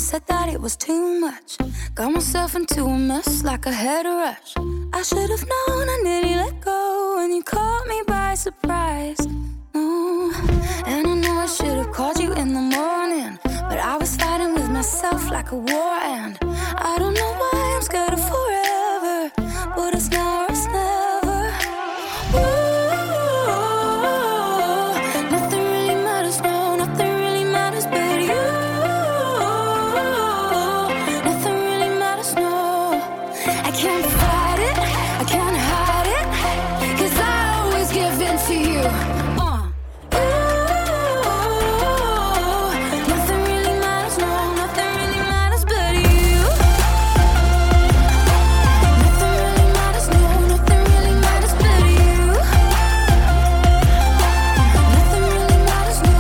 said that it was too much. Got myself into a mess like I had a rush. I should have known, I nearly let go, and you caught me by surprise. Oh, and I know I should have called you in the morning, but I was fighting with myself like a war, and I don't know why I'm scared of forever, but it's now or it's never. Ooh, nothing really matters, no, nothing really matters but you. Nothing really matters, no. I can't fight it, I can't hide it, 'cause I always give in to you. Nothing really matters, no, nothing really matters but you. Nothing really matters, no, nothing really matters but you. Nothing really matters, no.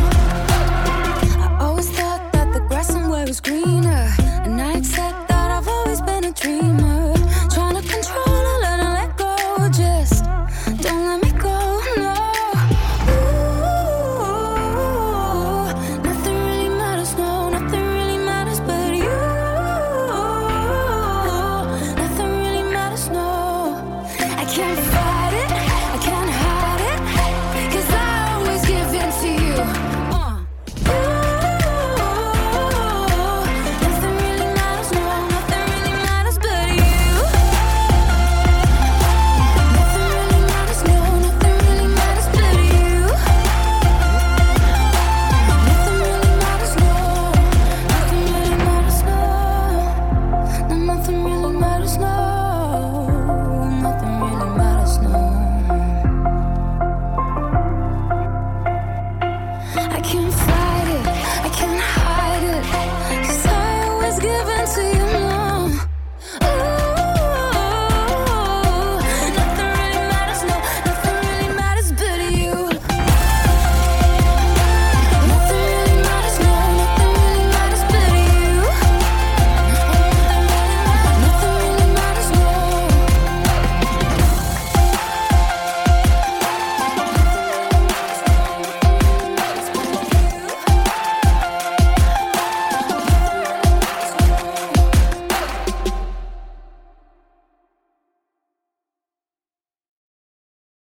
I always thought that the grass somewhere was greener, and I accept that I've always been a dreamer. Trying to control and let go, just don't let me go.